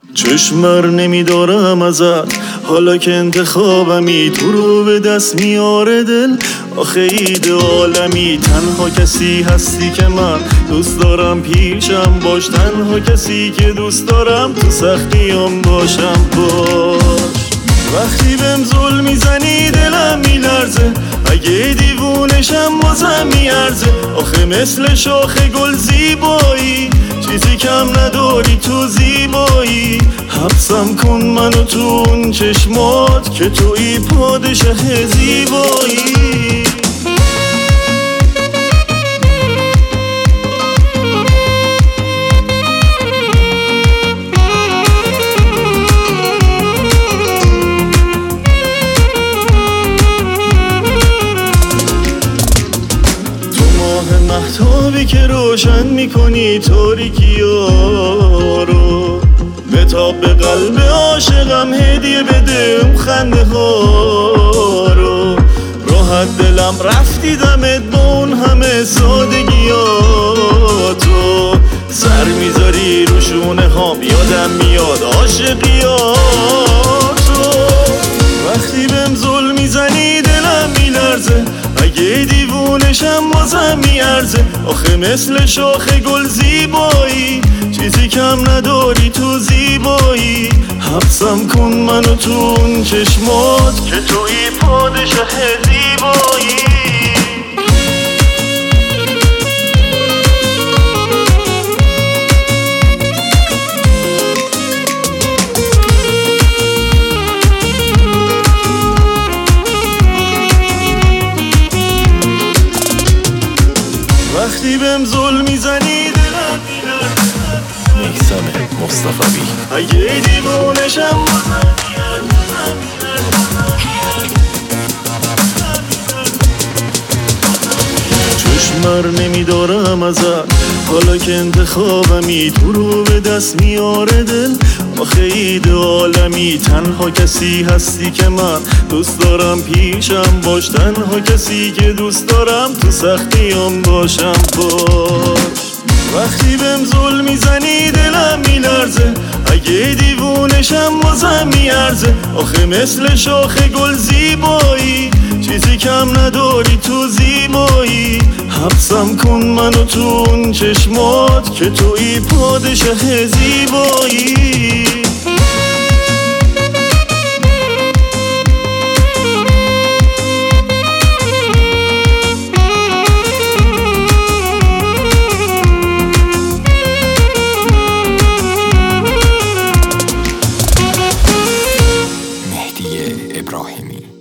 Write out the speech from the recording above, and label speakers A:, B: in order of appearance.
A: چشمر نمیدارم ازت، حالا که انتخابمی، تو رو به دست میاره دل. آخه ایده عالمی، تنها کسی هستی که من دوست دارم پیشم باش، تنها کسی که دوست دارم تو سختیام باشم باش. وقتی بهم ظلم میزنی دلم میلرزه، اگه دیوونشم بازم میارزه. آخه مثل شاخ گل زیبایی، چیزی کم نداری تو زیبایی. حبسم کن منو تو اون چشمات که توی پادشه زیبایی. مهتابی که روشن میکنی تاریکی‌ها رو، بتاب به قلب عاشقم، هدیه بده اون خنده ها رو. راحت دلم رفتی دمت با اون همه سادگیاتو، سر میذاری رو شونه هام، یادم میاد عاشقیاتو. وقتی بهم ظلم میزنی دلم میلرزه، اگه دیوونشم بازم میارزه. آخه مثل شاخ گل زیبایی، چیزی کم نداری تو زیبایی. حبسم کن منو تو اون چشمات که توی پادشه زیبایی. وقتی بهم ظلم میزنی دلم
B: نیسان مصطفی،
A: اگه دیوونشم چشمر نمیدارم ازت، حالا که انتخابمی، تو رو به دست میاره دل. آخه ایده عالمی، تنها کسی هستی که من دوست دارم پیشم باش، تنها کسی که دوست دارم تو سختیام باشم باش. وقتی بهم ظلم میزنی دلم میلرزه، اگه دیوونشم بازم میارزه. آخه مثل شاخ گل زیبایی، چیزی کم نداری تو زیبایی. حبسم کن منو تو اون چشمات که توی پادشه زیبایی.
B: مهدی ابراهیمی.